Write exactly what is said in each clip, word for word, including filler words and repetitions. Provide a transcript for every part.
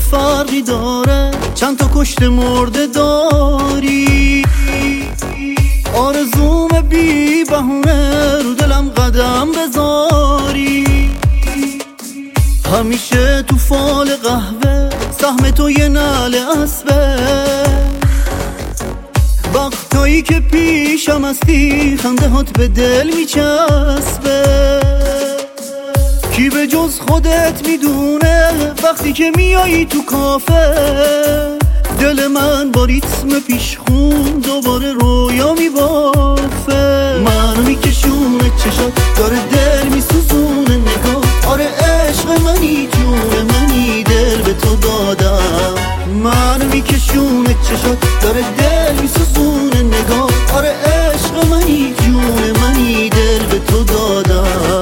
فرقی داره، چند تا کشته مرده داری. آرزوم بی بهونه رو دلم قدم بذاری. همیشه تو فال قهوه سهم تو یه نعل اسبه. وقتایی که پیشم هستی خنده هات به دل میچسبه. کی به جز خودت میدونه وقتی که میایی تو کافه دل من با ریتم پیشخون دوباره رویا میبافه. منو میکشونه چشات داره دل میسوزونه نگاه. آره عشق منی جون منی دل به تو دادم. منو میکشونه چشات داره دل میسوزونه نگاه. آره عشق منی جون منی دل به تو دادم.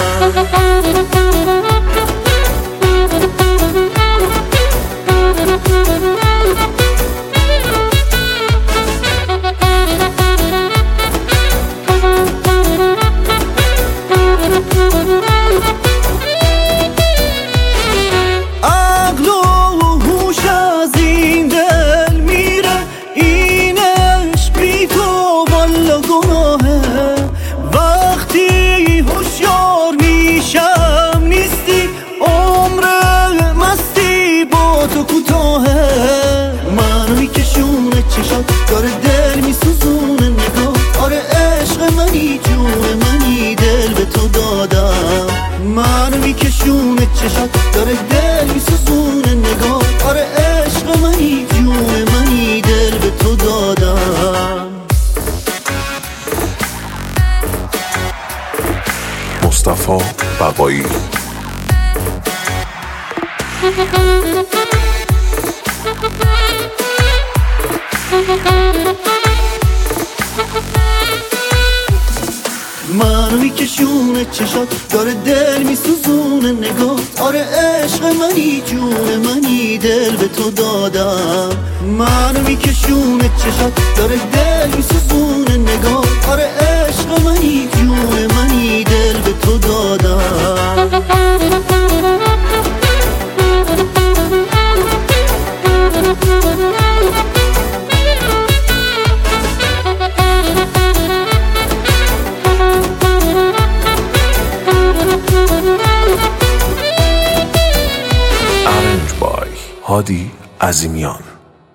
عقل و هوش از این دل میره، اینش بی تو والا گناهه. وقتی هوشیار میشم نیستی، عمر مستی با تو کوتاهه. منو میکشونه چشات داره دل میسوزونه نگاه. آره عشق منی جون منی دل به تو دادم. منو میکشونه چشات داره دل میسوزونه نگاه. آره عشق منی جون منی دل به تو دادم. مصطفی بقایی. منو میکشونه چشات داره دل میسوزونه نگاه. آره عشق منی جون منی دل به تو دادم. منو میکشونه چشات داره دل میسوزونه نگاه. آره عشق منی جون منی دل به تو دادم. هادی عظیمیان.